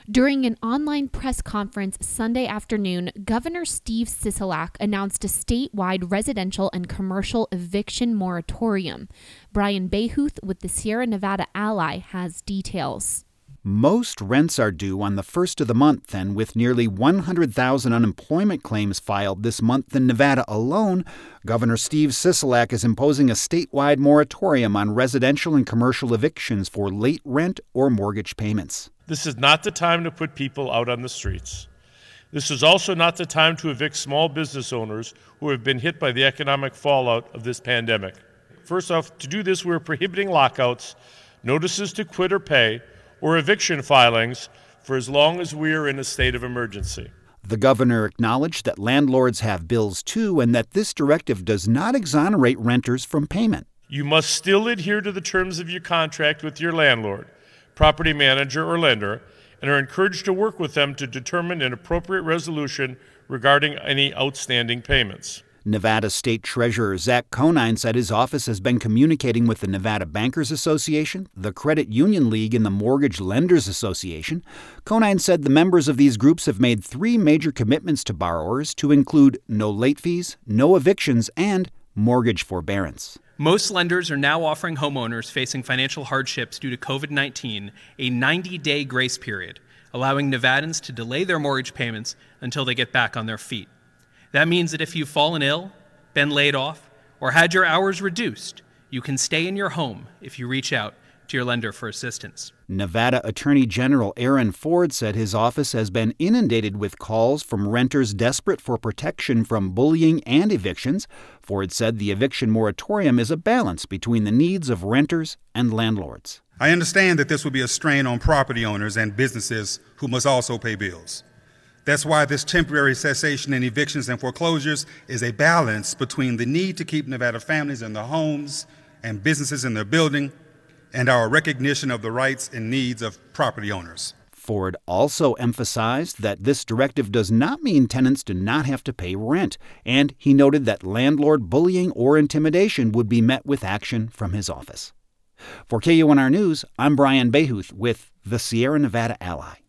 During an online press conference Sunday afternoon, Governor Steve Sisolak announced a statewide residential and commercial eviction moratorium. Brian Behuth with the Sierra Nevada Ally has details. Most rents are due on the first of the month, and with nearly 100,000 unemployment claims filed this month in Nevada alone, Governor Steve Sisolak is imposing a statewide moratorium on residential and commercial evictions for late rent or mortgage payments. This is not the time to put people out on the streets. This is also not the time to evict small business owners who have been hit by the economic fallout of this pandemic. First off, to do this, we're prohibiting lockouts, notices to quit or pay, or eviction filings for as long as we are in a state of emergency. The governor acknowledged that landlords have bills too, and that this directive does not exonerate renters from payment. You must still adhere to the terms of your contract with your landlord, property manager, or lender, and are encouraged to work with them to determine an appropriate resolution regarding any outstanding payments. Nevada State Treasurer Zach Conine said his office has been communicating with the Nevada Bankers Association, the Credit Union League, and the Mortgage Lenders Association. Conine said the members of these groups have made 3 major commitments to borrowers to include no late fees, no evictions, and mortgage forbearance. Most lenders are now offering homeowners facing financial hardships due to COVID-19 a 90-day grace period, allowing Nevadans to delay their mortgage payments until they get back on their feet. That means that if you've fallen ill, been laid off, or had your hours reduced, you can stay in your home if you reach out to your lender for assistance. Nevada Attorney General Aaron Ford said his office has been inundated with calls from renters desperate for protection from bullying and evictions. Ford said the eviction moratorium is a balance between the needs of renters and landlords. I understand that this will be a strain on property owners and businesses who must also pay bills. That's why this temporary cessation in evictions and foreclosures is a balance between the need to keep Nevada families in their homes and businesses in their building and our recognition of the rights and needs of property owners. Ford also emphasized that this directive does not mean tenants do not have to pay rent, and he noted that landlord bullying or intimidation would be met with action from his office. For KUNR News, I'm Brian Behuth with the Sierra Nevada Ally.